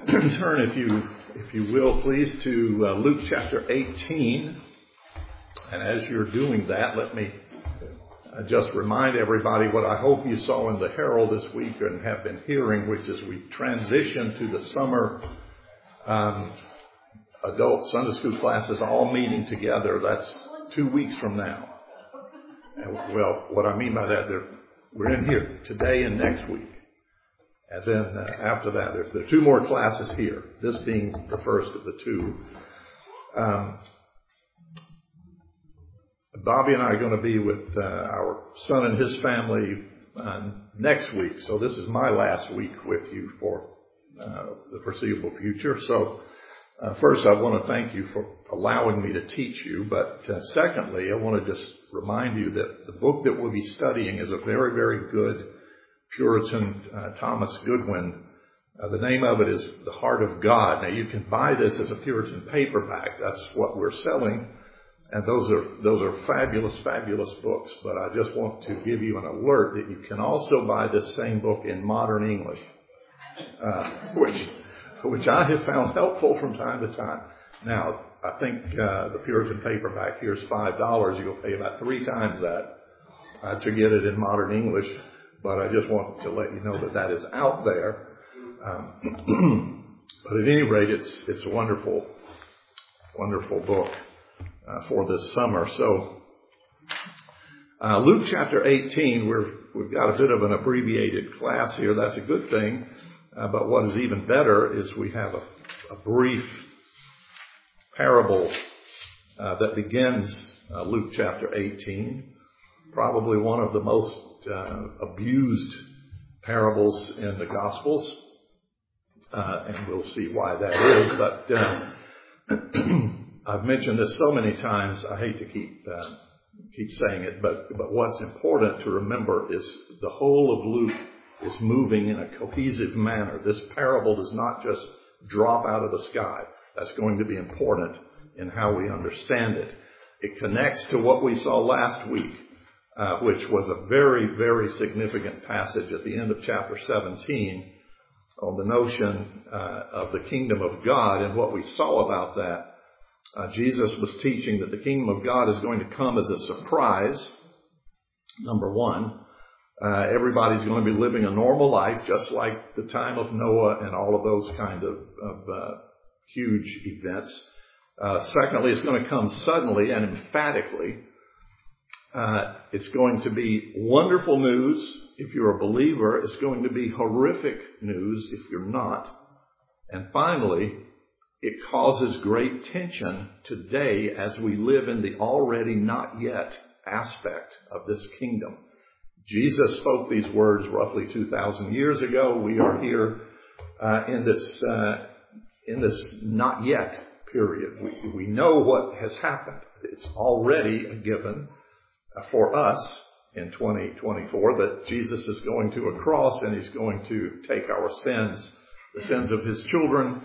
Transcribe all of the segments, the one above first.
Turn, if you will, please, to Luke chapter 18. And as you're doing that, let me just remind everybody what I hope you saw in the Herald this week and have been hearing, which is we transition to the summer adult Sunday school classes all meeting together. That's 2 weeks from now. And, well, what I mean by that, we're in here today and next week. And then after that, there are 2 more classes here, this being the first of the 2. Bobby and I are going to be with our son and his family next week. So this is my last week with you for the foreseeable future. So first, I want to thank you for allowing me to teach you. But secondly, I want to just remind you that the book that we'll be studying is a very, very good Puritan Thomas Goodwin. The name of it is The Heart of God. Now, you can buy this as a Puritan paperback. That's what we're selling. And those are fabulous, fabulous books. But I just want to give you an alert that you can also buy this same book in modern English, which I have found helpful from time to time. Now, I think the Puritan paperback here is $5. You'll pay about 3 times that to get it in modern English. But I just want to let you know that is out there. But at any rate, it's a wonderful, wonderful book for this summer. So Luke chapter 18, we've got a bit of an abbreviated class here. That's a good thing. But what is even better is we have a brief parable that begins Luke chapter 18. Probably one of the most abused parables in the Gospels, and we'll see why that is. But I've mentioned this so many times, I hate to keep saying it, but what's important to remember is the whole of Luke is moving in a cohesive manner. This parable does not just drop out of the sky. That's going to be important in how we understand it. It connects to what we saw last week, which was a very, very significant passage at the end of chapter 17 on the notion of the kingdom of God. And what we saw about that, Jesus was teaching that the kingdom of God is going to come as a surprise, number one. Everybody's going to be living a normal life, just like the time of Noah and all of those kind of huge events. Secondly, it's going to come suddenly and emphatically. It's going to be wonderful news if you're a believer. It's going to be horrific news if you're not. And finally, it causes great tension today as we live in the already not yet aspect of this kingdom. Jesus spoke these words roughly 2,000 years ago. We are here in this not yet period. We know what has happened. It's already a given for us in 2024 that Jesus is going to a cross and he's going to take our sins, the sins of his children,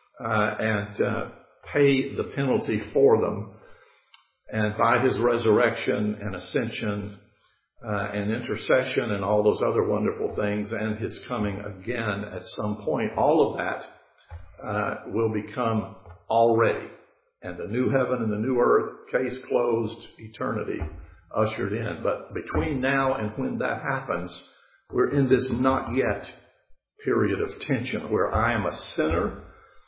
and pay the penalty for them. And by his resurrection and ascension and intercession and all those other wonderful things and his coming again at some point, all of that will become already. And the new heaven and the new earth, case closed, eternity ushered in. But between now and when that happens, we're in this not yet period of tension where I am a sinner,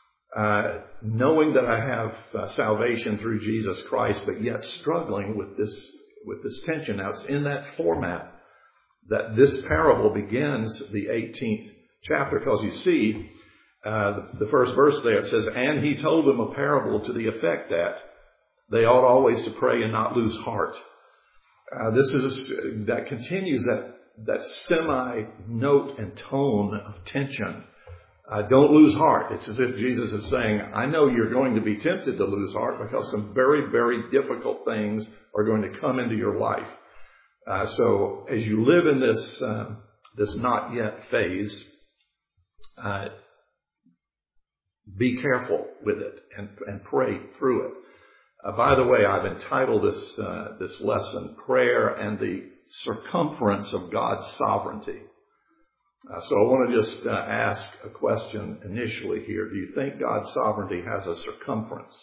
knowing that I have salvation through Jesus Christ, but yet struggling with this tension. Now, it's in that format that this parable begins the 18th chapter, because you see, the first verse there, it says, "And he told them a parable to the effect that they ought always to pray and not lose heart." That continues that semi-note and tone of tension. Don't lose heart. It's as if Jesus is saying, I know you're going to be tempted to lose heart because some very, very difficult things are going to come into your life. So as you live in this not yet phase, be careful with it and pray through it. By the way, I've entitled this lesson, Prayer and the Circumference of God's Sovereignty. So I want to just ask a question initially here. Do you think God's sovereignty has a circumference?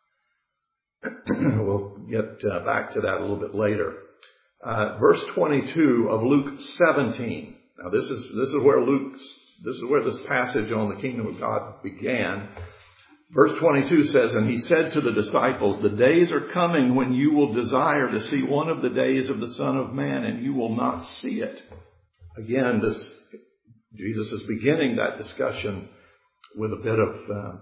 We'll get back to that a little bit later. Verse 22 of Luke 17. Now this is where this passage on the kingdom of God began. Verse 22 says, "And he said to the disciples, the days are coming when you will desire to see one of the days of the Son of Man, and you will not see it." Again, Jesus is beginning that discussion with a bit of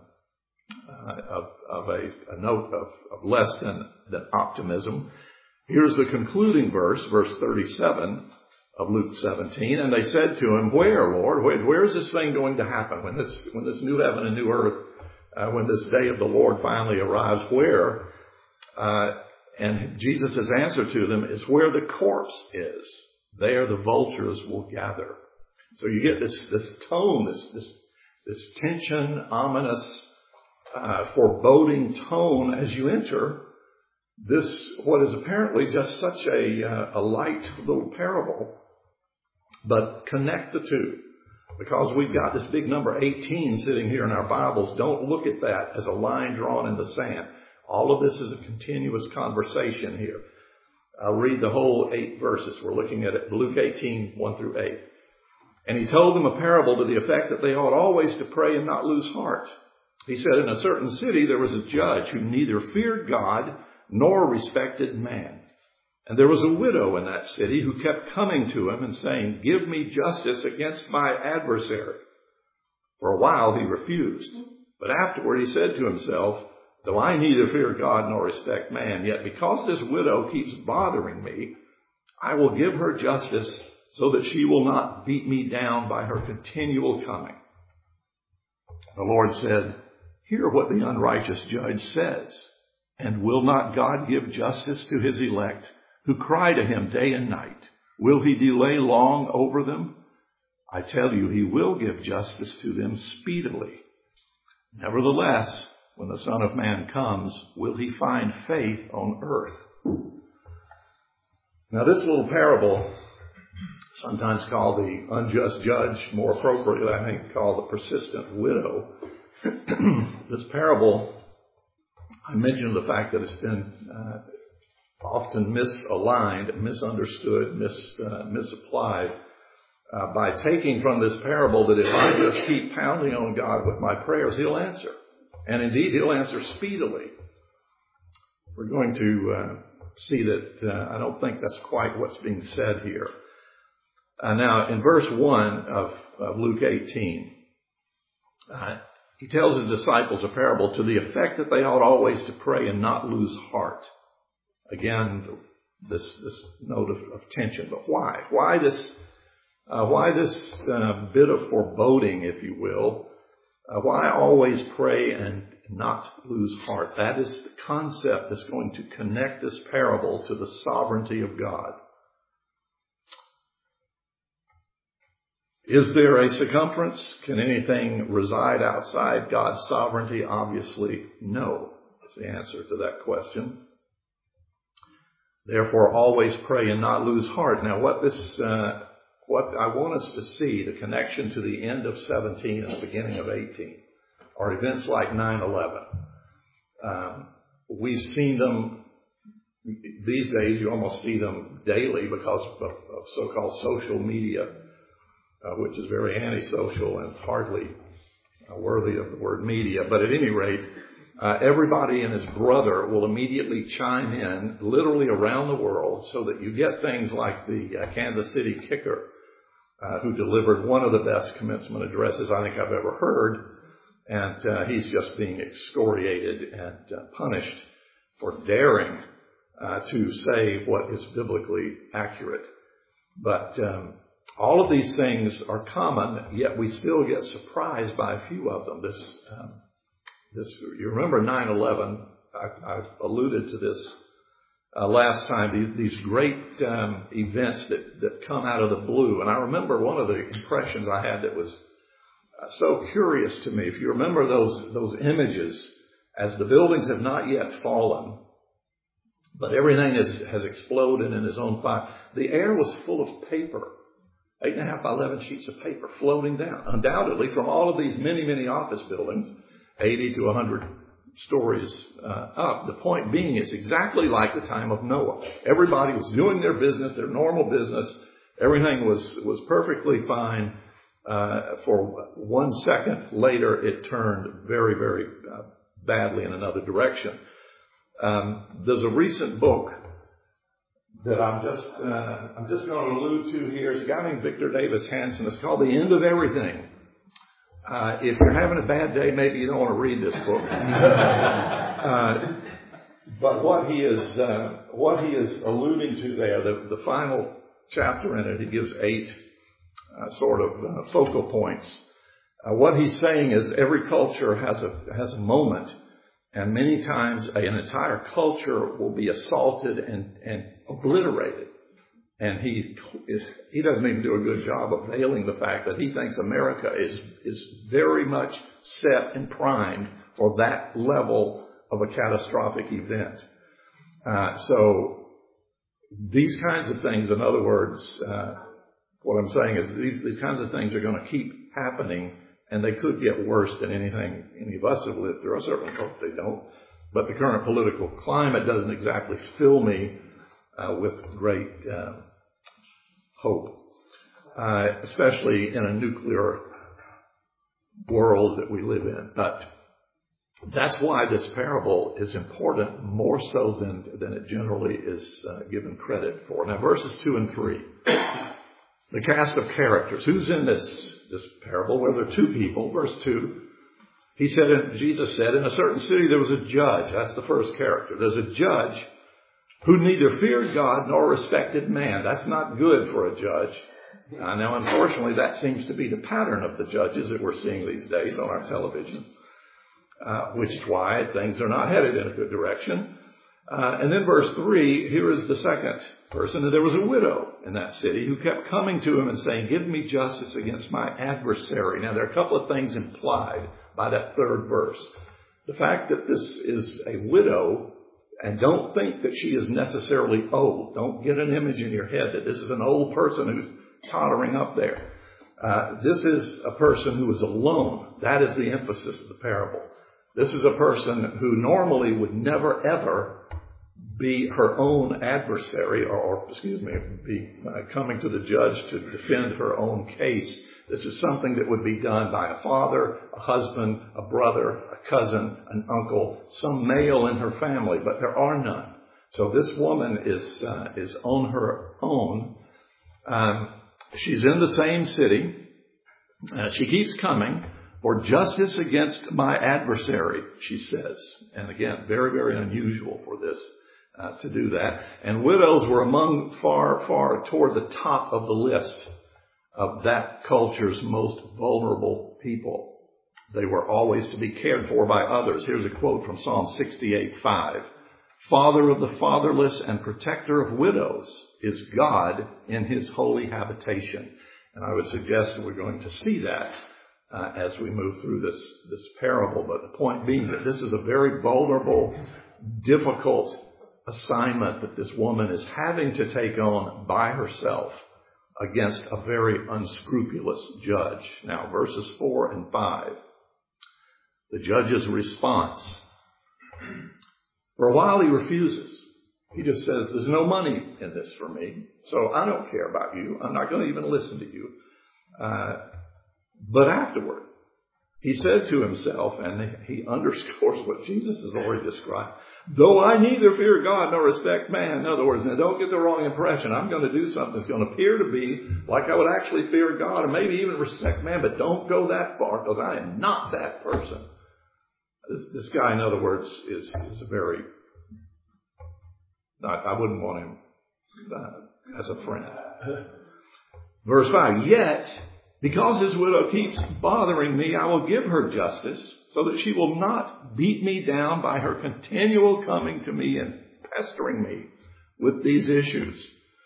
a note of less than optimism. Here's the concluding verse 37 of Luke 17. "And they said to him, 'Where, Lord? Where is this thing going to happen? When this new heaven and new earth, when this day of the Lord finally arrives, where?' And Jesus' answer to them is, 'Where the corpse is, there the vultures will gather.'" So you get this tone, this tension, ominous, foreboding tone as you enter this, what is apparently just such a light little parable. But connect the two, because we've got this big number 18 sitting here in our Bibles. Don't look at that as a line drawn in the sand. All of this is a continuous conversation here. I'll read the whole 8 verses. We're looking at it, Luke 18, 1 through 8. "And he told them a parable to the effect that they ought always to pray and not lose heart. He said, in a certain city there was a judge who neither feared God nor respected man. And there was a widow in that city who kept coming to him and saying, 'Give me justice against my adversary.' For a while he refused. But afterward he said to himself, 'Though I neither fear God nor respect man, yet because this widow keeps bothering me, I will give her justice so that she will not beat me down by her continual coming.' The Lord said, 'Hear what the unrighteous judge says. And will not God give justice to his elect, who cry to him day and night? Will he delay long over them? I tell you, he will give justice to them speedily. Nevertheless, when the Son of Man comes, will he find faith on earth?'" Now this little parable, sometimes called the unjust judge, more appropriately I think called the persistent widow. This parable, I mentioned the fact that it's been often misaligned, misunderstood, misapplied by taking from this parable that if I just keep pounding on God with my prayers, he'll answer. And indeed, he'll answer speedily. We're going to see that I don't think that's quite what's being said here. Now, in verse 1 of Luke 18, he tells his disciples a parable to the effect that they ought always to pray and not lose heart. Again, this note of tension. But why? Why this bit of foreboding, if you will? Why always pray and not lose heart? That is the concept that's going to connect this parable to the sovereignty of God. Is there a circumference? Can anything reside outside God's sovereignty? Obviously, no. That's the answer to that question. Therefore, always pray and not lose heart. Now, what I want us to see, the connection to the end of 17 and the beginning of 18, are events like 9/11. We've seen them these days. You almost see them daily because of so-called social media, which is very antisocial and hardly worthy of the word media. But at any rate, everybody and his brother will immediately chime in literally around the world, so that you get things like the Kansas City kicker, who delivered one of the best commencement addresses I think I've ever heard. And he's just being excoriated and punished for daring to say what is biblically accurate. But all of these things are common, yet we still get surprised by a few of them. You remember 9/11? I alluded to this last time. These great events that come out of the blue, and I remember one of the impressions I had that was so curious to me. If you remember those images, as the buildings have not yet fallen, but everything has exploded in its own fire. The air was full of paper. 8.5 by 11 sheets of paper floating down, undoubtedly from all of these many, many office buildings, 80 to 100 stories up. The point being, it's exactly like the time of Noah. Everybody was doing their business, their normal business. Everything was perfectly fine. For 1 second later, it turned very, very badly in another direction. There's a recent book that I'm just going to allude to here. It's a guy named Victor Davis Hanson. It's called The End of Everything. If you're having a bad day, maybe you don't want to read this book. But what he is alluding to there, the final chapter in it, he gives 8 sort of focal points. What he's saying is every culture has a moment, and many times an entire culture will be assaulted and obliterated. And he doesn't even do a good job of veiling the fact that he thinks America is very much set and primed for that level of a catastrophic event. So these kinds of things, in other words, what I'm saying is these kinds of things are going to keep happening, and they could get worse than anything any of us have lived through. I certainly hope they don't. But the current political climate doesn't exactly fill me with great hope, especially in a nuclear world that we live in. But that's why this parable is important, more so than it generally is given credit for. Now, verses 2 and 3, the cast of characters. Who's in this parable? Well, there are 2 people. Verse 2, Jesus said, in a certain city there was a judge. That's the first character. There's a judge who neither feared God nor respected man. That's not good for a judge. Now, unfortunately, that seems to be the pattern of the judges that we're seeing these days on our television, which is why things are not headed in a good direction. And then verse 3, here is the second person. And there was a widow in that city who kept coming to him and saying, give me justice against my adversary. Now, there are a couple of things implied by that third verse. The fact that this is a widow, and don't think that she is necessarily old. Don't get an image in your head that this is an old person who's tottering up there. This is a person who is alone. That is the emphasis of the parable. This is a person who normally would never, ever be her own adversary or be coming to the judge to defend her own case. This is something that would be done by a father, a husband, a brother, a cousin, an uncle, some male in her family, but there are none. So this woman is on her own. She's in the same city. She keeps coming for justice against my adversary, she says. And again, very, very unusual for this to do that. And widows were among far toward the top of the list of that culture's most vulnerable people. They were always to be cared for by others. Here's a quote from Psalm 68:5. Father of the fatherless and protector of widows is God in his holy habitation. And I would suggest we're going to see that as we move through this parable. But the point being that this is a very vulnerable, difficult assignment that this woman is having to take on by herself against a very unscrupulous judge. Now, verses 4 and 5, the judge's response. For a while he refuses. He just says, there's no money in this for me, so I don't care about you. I'm not going to even listen to you. But afterward, he said to himself, and he underscores what Jesus has already described, though I neither fear God nor respect man. In other words, now don't get the wrong impression. I'm going to do something that's going to appear to be like I would actually fear God and maybe even respect man, but don't go that far because I am not that person. This guy, in other words, is a very, I wouldn't want him as a friend. Verse 5, yet, because his widow keeps bothering me, I will give her justice so that she will not beat me down by her continual coming to me and pestering me with these issues.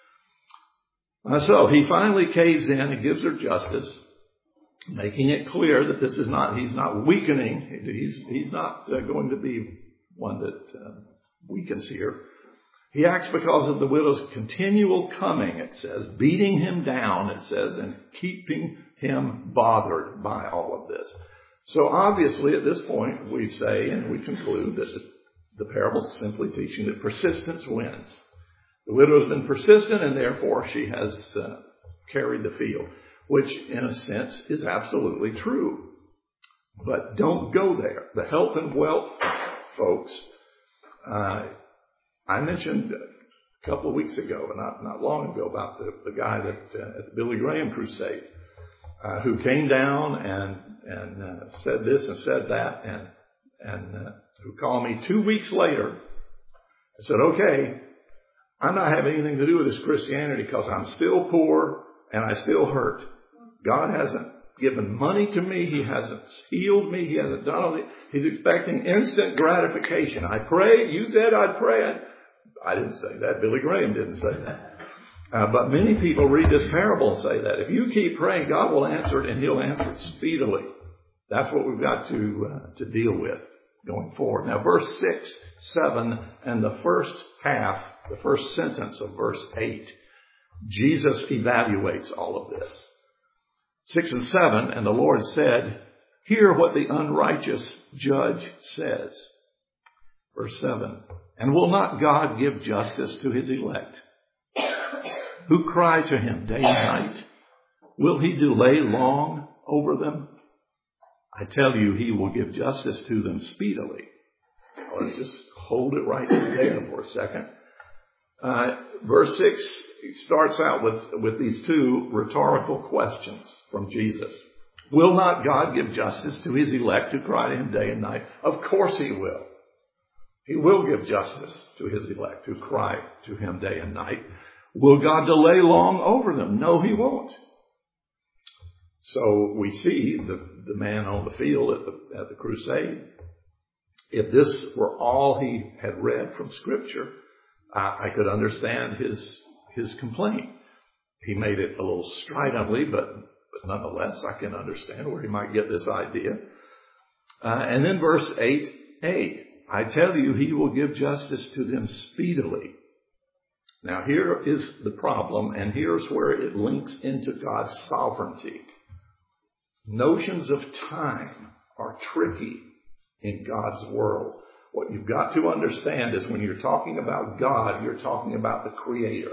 So he finally caves in and gives her justice, making it clear that this is not, he's not weakening. He's not going to be one that weakens here. He acts because of the widow's continual coming, it says, beating him down, it says, and keeping him bothered by all of this. So obviously at this point we say and we conclude that the parable is simply teaching that persistence wins. The widow has been persistent and therefore she has carried the field, which in a sense is absolutely true. But don't go there. The health and wealth folks, I mentioned a couple of weeks ago, not long ago, about the guy that at the Billy Graham crusade who came down and said this and said that, and who called me 2 weeks later and said, okay, I'm not having anything to do with this Christianity because I'm still poor and I still hurt. God hasn't given money to me. He hasn't healed me. He hasn't done all this. He's expecting instant gratification. I pray. You said I'd pray. I didn't say that. Billy Graham didn't say that. But many people read this parable and say that if you keep praying, God will answer it and He'll answer it speedily. That's what we've got to deal with going forward. Now, verse 6, 7, and the first half, the first sentence of verse 8, Jesus evaluates all of this. 6 and 7, and the Lord said, hear what the unrighteous judge says. Verse 7, and will not God give justice to His elect, who cry to Him day and night? Will He delay long over them? I tell you, He will give justice to them speedily. Let's just hold it right there for a second. Verse 6 starts out with these two rhetorical questions from Jesus. Will not God give justice to His elect who cry to Him day and night? Of course He will. He will give justice to His elect who cry to Him day and night. Will God delay long over them? No, He won't. So we see the man on the field at the crusade. If this were all he had read from Scripture, I could understand his complaint. He made it a little stridently, but nonetheless, I can understand where he might get this idea. And then verse 8a, I tell you, He will give justice to them speedily. Now here is the problem, and here's where it links into God's sovereignty. Notions of time are tricky in God's world. What you've got to understand is when you're talking about God, you're talking about the Creator.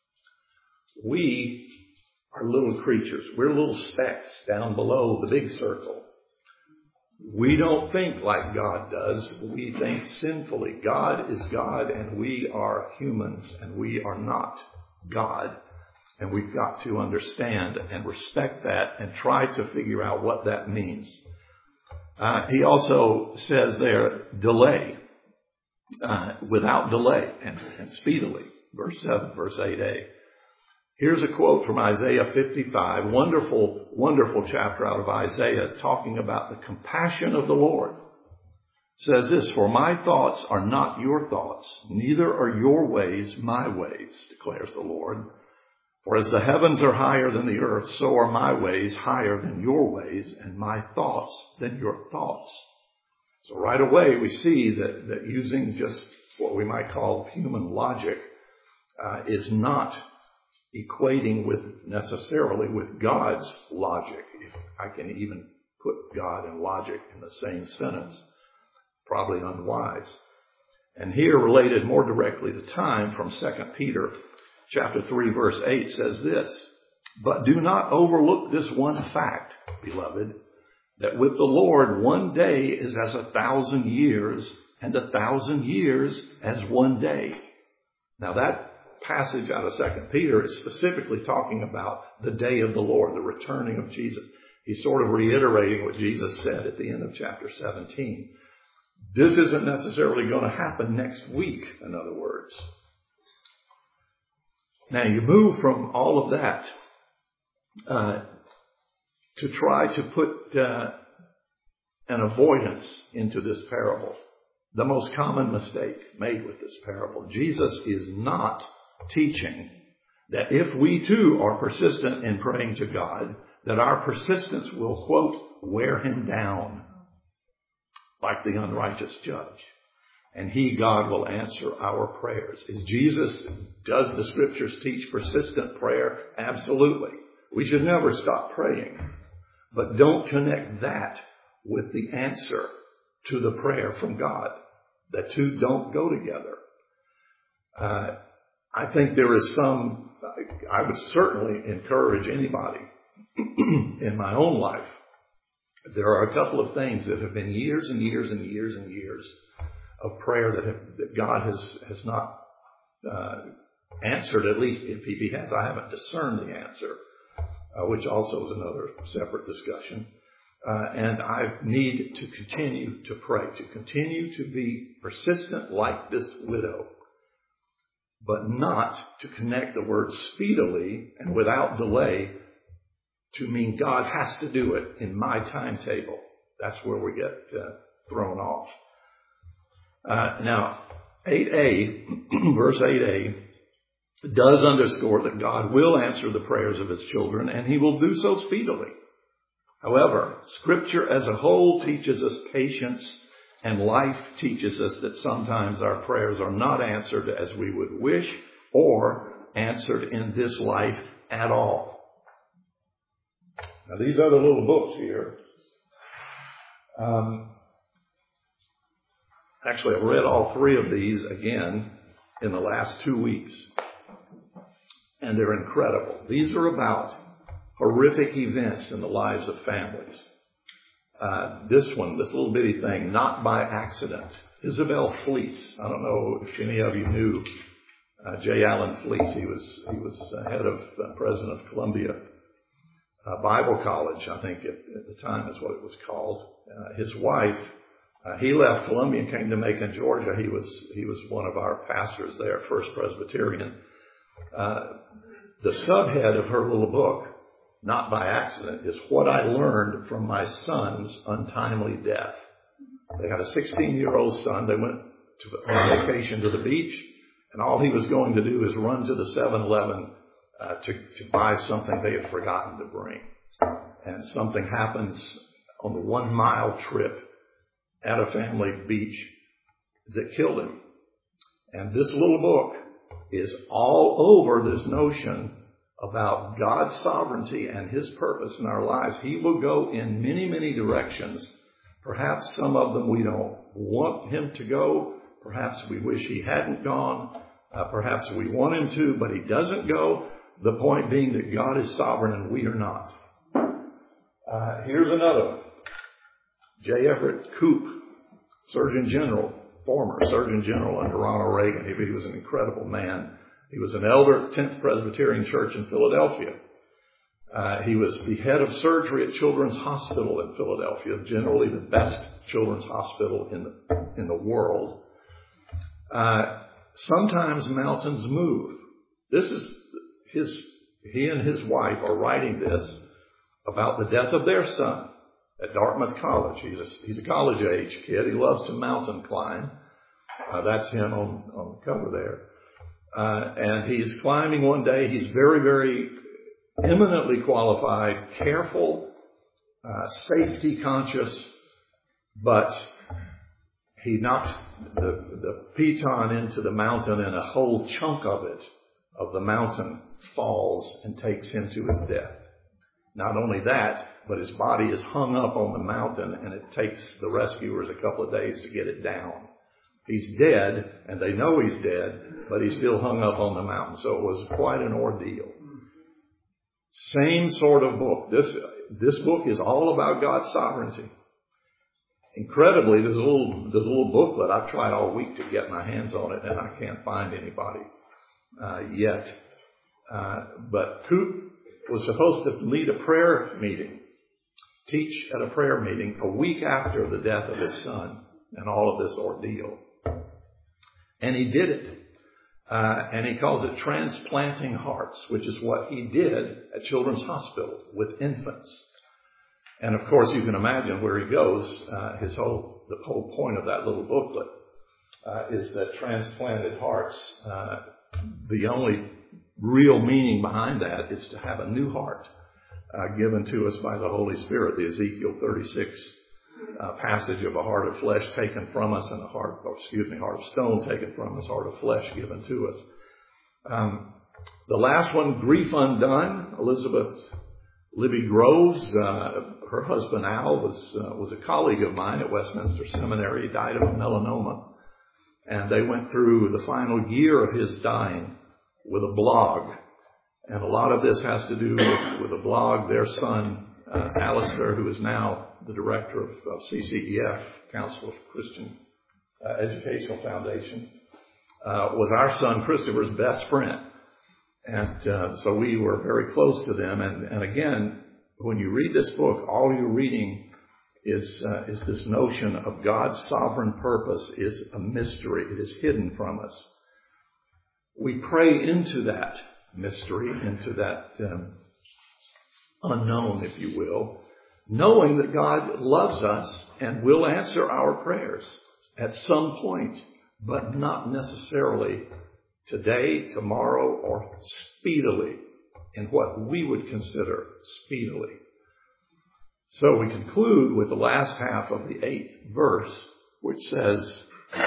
We are little creatures. We're little specks down below the big circle. We don't think like God does. We think sinfully. God is God and we are humans and we are not God. And we've got to understand and respect that and try to figure out what that means. He also says there, delay, without delay and speedily. Verse 7, verse 8a. Here's a quote from Isaiah 55, wonderful, wonderful chapter out of Isaiah talking about the compassion of the Lord. It says this, for my thoughts are not your thoughts, neither are your ways my ways, declares the Lord. For as the heavens are higher than the earth, so are my ways higher than your ways, and my thoughts than your thoughts. So right away we see that using just what we might call human logic is not equating necessarily with God's logic. If I can even put God and logic in the same sentence, probably unwise. And here related more directly to time from 2 Peter chapter 3 verse 8 says this, but do not overlook this one fact, beloved, that with the Lord 1 day is as 1,000 years, and 1,000 years as 1 day. Now that passage out of 2 Peter is specifically talking about the day of the Lord, the returning of Jesus. He's sort of reiterating what Jesus said at the end of chapter 17. This isn't necessarily going to happen next week, in other words. Now you move from all of that to try to put an avoidance into this parable. The most common mistake made with this parable. Jesus is not teaching that if we too are persistent in praying to God, that our persistence will, quote, wear Him down like the unrighteous judge. and God will answer our prayers. Does the Scriptures teach persistent prayer? Absolutely. We should never stop praying. But don't connect that with the answer to the prayer from God. The two don't go together. I think there is I would certainly encourage anybody in my own life. There are a couple of things that have been years and years and years and years of prayer that God has not answered, at least if He has. I haven't discerned the answer, which also is another separate discussion. And I need to continue to pray, to continue to be persistent like this widow, but not to connect the word speedily and without delay to mean God has to do it in my timetable. That's where we get thrown off. Now, 8a, verse 8a, does underscore that God will answer the prayers of His children, and He will do so speedily. However, Scripture as a whole teaches us patience, and life teaches us that sometimes our prayers are not answered as we would wish or answered in this life at all. Now, these are the little books here. Actually, I've read all three of these again in the last 2 weeks, and they're incredible. These are about horrific events in the lives of families. This little bitty thing, Not by Accident. Isabel Fleece. I don't know if any of you knew J. Allen Fleece. He was head of president of Columbia Bible College, I think at the time is what it was called. His wife, he left Columbia and came to Macon, Georgia. He was one of our pastors there, First Presbyterian. The subhead of her little book, Not by Accident, is What I Learned from My Son's Untimely Death. They had a 16-year-old son. They went on vacation to the beach, and all he was going to do is run to the 7-Eleven to buy something they had forgotten to bring. And something happens on the 1-mile trip at a family beach that killed him. And this little book is all over this notion about God's sovereignty and His purpose in our lives. He will go in many, many directions. Perhaps some of them we don't want Him to go. Perhaps we wish He hadn't gone. Perhaps we want Him to, but He doesn't go. The point being that God is sovereign and we are not. Here's another one. J. Everett Koop, Surgeon General, former Surgeon General under Ronald Reagan. He was an incredible man. He was an elder at 10th Presbyterian Church in Philadelphia. He was the head of surgery at Children's Hospital in Philadelphia, generally the best children's hospital in the world. Sometimes mountains move. This is he and his wife are writing this about the death of their son at Dartmouth College. He's a college age kid. He loves to mountain climb. That's him on the cover there. And he's climbing one day. He's very, very eminently qualified, careful, safety conscious, but he knocks the piton into the mountain, and a whole chunk of the mountain falls and takes him to his death. Not only that, but his body is hung up on the mountain, and it takes the rescuers a couple of days to get it down. He's dead, and they know he's dead, but he's still hung up on the mountain. So it was quite an ordeal. Same sort of book. This book is all about God's sovereignty. Incredibly, there's a little booklet. I've tried all week to get my hands on it, and I can't find anybody yet. But Koop was supposed to lead a prayer meeting, teach at a prayer meeting a week after the death of his son and all of this ordeal. And he did it. And he calls it transplanting hearts, which is what he did at Children's Hospital with infants. And of course, you can imagine where he goes. The whole point of that little booklet is that transplanted hearts, the only real meaning behind that is to have a new heart given to us by the Holy Spirit, the Ezekiel 36 passage of a heart of flesh taken from us and heart of stone taken from us, heart of flesh given to us. The last one, Grief Undone, Elizabeth Libby Groves. Her husband Al was a colleague of mine at Westminster Seminary. He died of melanoma. And they went through the final year of his dying with a blog. And a lot of this has to do with a blog. Their son, Alistair, who is now the director of CCEF, Council of Christian Educational Foundation, was our son Christopher's best friend. And so we were very close to them. And again, when you read this book, all you're reading is this notion of God's sovereign purpose is a mystery. It is hidden from us. We pray into that mystery, into that unknown, if you will, knowing that God loves us and will answer our prayers at some point, but not necessarily today, tomorrow, or speedily, in what we would consider speedily. So we conclude with the last half of the 8th verse, which says,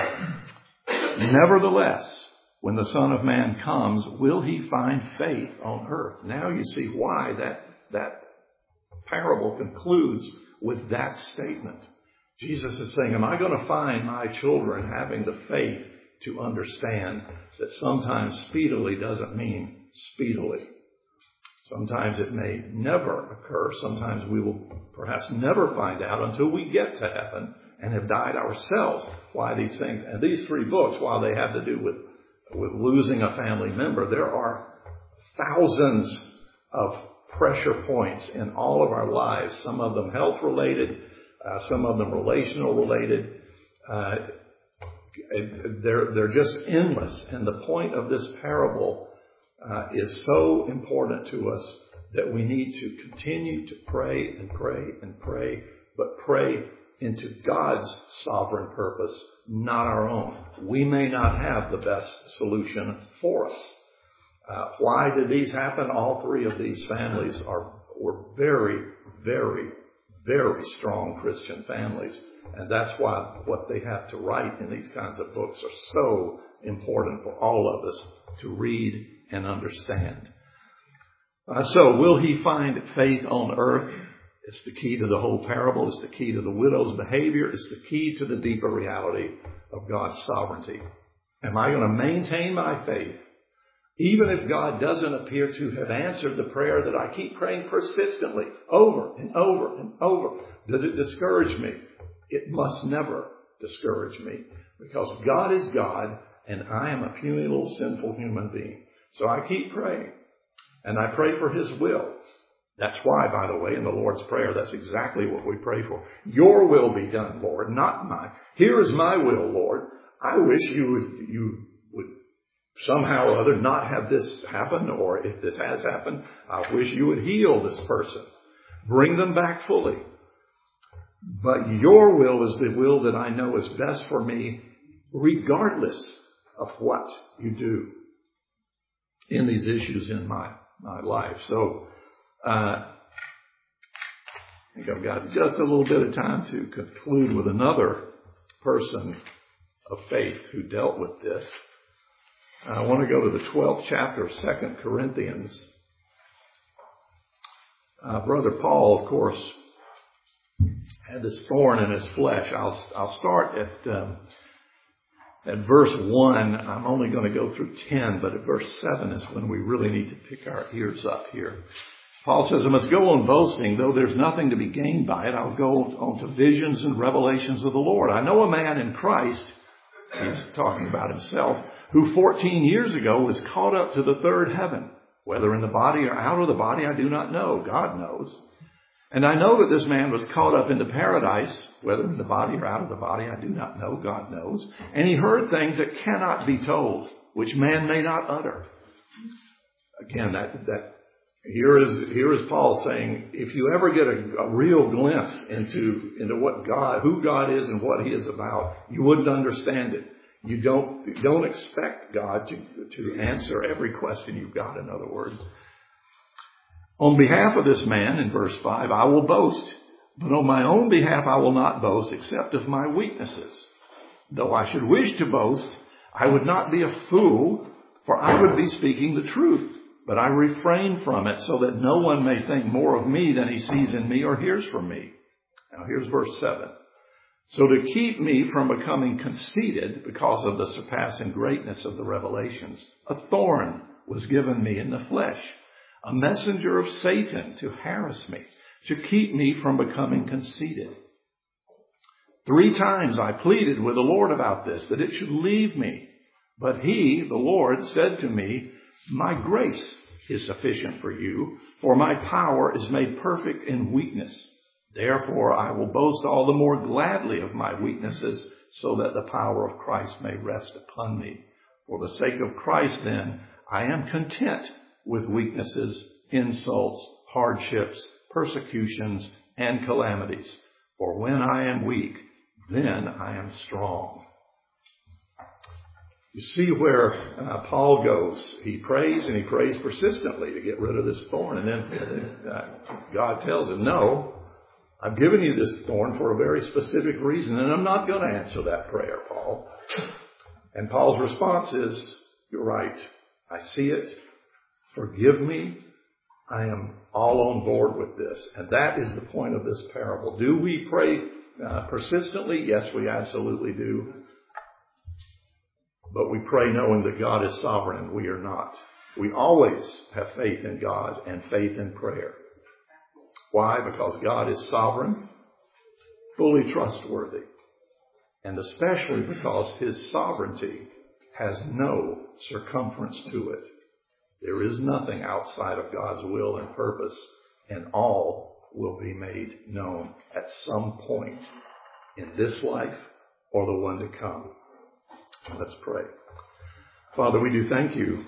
"Nevertheless, when the Son of Man comes, will he find faith on earth?" Now you see why that parable concludes with that statement. Jesus is saying, am I going to find my children having the faith to understand that sometimes speedily doesn't mean speedily? Sometimes it may never occur. Sometimes we will perhaps never find out until we get to heaven and have died ourselves why these things. And these 3 books, while they have to do with losing a family member, there are thousands of pressure points in all of our lives, some of them health related, some of them relational related. They're just endless. And the point of this parable is so important to us that we need to continue to pray and pray and pray, but pray into God's sovereign purpose, not our own. We may not have the best solution for us. Why did these happen? All 3 of these families were very, very, very strong Christian families. And that's why what they have to write in these kinds of books are so important for all of us to read and understand. So will he find faith on earth? It's the key to the whole parable. It's the key to the widow's behavior. It's the key to the deeper reality of God's sovereignty. Am I going to maintain my faith even if God doesn't appear to have answered the prayer that I keep praying persistently over and over and over? Does it discourage me? It must never discourage me, because God is God and I am a puny little sinful human being. So I keep praying, and I pray for his will. That's why, by the way, in the Lord's Prayer, that's exactly what we pray for. Your will be done, Lord, not mine. Here is my will, Lord. I wish you would somehow or other not have this happen, or if this has happened, I wish you would heal this person. Bring them back fully. But your will is the will that I know is best for me, regardless of what you do in these issues in my life. So I think I've got just a little bit of time to conclude with another person of faith who dealt with this. I want to go to the 12th chapter of 2 Corinthians. Brother Paul, of course, had this thorn in his flesh. I'll start at verse 1. I'm only going to go through 10, but at verse 7 is when we really need to pick our ears up here. Paul says, I must go on boasting, though there's nothing to be gained by it. I'll go on to visions and revelations of the Lord. I know a man in Christ, he's talking about himself, who 14 years ago was caught up to the third heaven. Whether in the body or out of the body, I do not know. God knows. And I know that this man was caught up into paradise, whether in the body or out of the body, I do not know. God knows. And he heard things that cannot be told, which man may not utter. Again, here is Paul saying, if you ever get a real glimpse into who God is and what he is about, you wouldn't understand it. You don't expect God to answer every question you've got, in other words. On behalf of this man, in verse 5, I will boast, But on my own behalf I will not boast except of my weaknesses. Though I should wish to boast, I would not be a fool, for I would be speaking the truth. But I refrain from it so that no one may think more of me than he sees in me or hears from me. Now here's verse 7. So to keep me from becoming conceited because of the surpassing greatness of the revelations, a thorn was given me in the flesh, a messenger of Satan to harass me, to keep me from becoming conceited. 3 times I pleaded with the Lord about this, that it should leave me. But he, the Lord, said to me, my grace is sufficient for you, for my power is made perfect in weakness. Therefore I will boast all the more gladly of my weaknesses, so that the power of Christ may rest upon me. For the sake of Christ, then, I am content with weaknesses, insults, hardships, persecutions, and calamities. For when I am weak, then I am strong. You see where Paul goes. He prays, and he prays persistently to get rid of this thorn. And then God tells him, no, I've given you this thorn for a very specific reason, and I'm not going to answer that prayer, Paul. And Paul's response is, you're right. I see it. Forgive me. I am all on board with this. And that is the point of this parable. Do we pray persistently? Yes, we absolutely do. But we pray knowing that God is sovereign and we are not. We always have faith in God and faith in prayer. Why? Because God is sovereign, fully trustworthy, and especially because his sovereignty has no circumference to it. There is nothing outside of God's will and purpose, and all will be made known at some point in this life or the one to come. Let's pray. Father, we do thank you.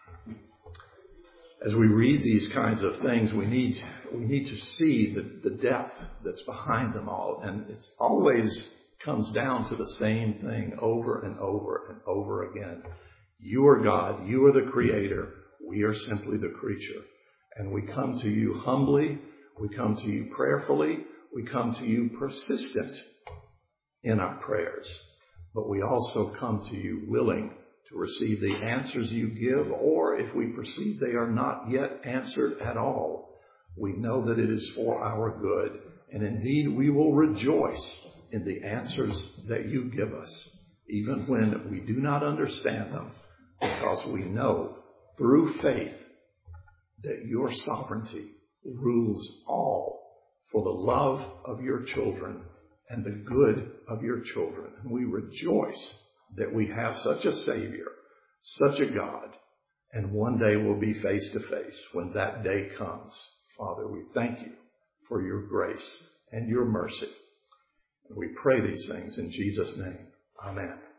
As we read these kinds of things, we need to see the depth that's behind them all. And it always comes down to the same thing over and over and over again. You are God. You are the Creator. We are simply the creature. And we come to you humbly. We come to you prayerfully. We come to you persistent in our prayers. But we also come to you willing to receive the answers you give, or if we perceive they are not yet answered at all, we know that it is for our good. And indeed, we will rejoice in the answers that you give us, even when we do not understand them, because we know through faith that your sovereignty rules all for the love of your children and the good of your children. And we rejoice that we have such a Savior, such a God, and one day we'll be face to face when that day comes. Father, we thank you for your grace and your mercy. And we pray these things in Jesus' name. Amen.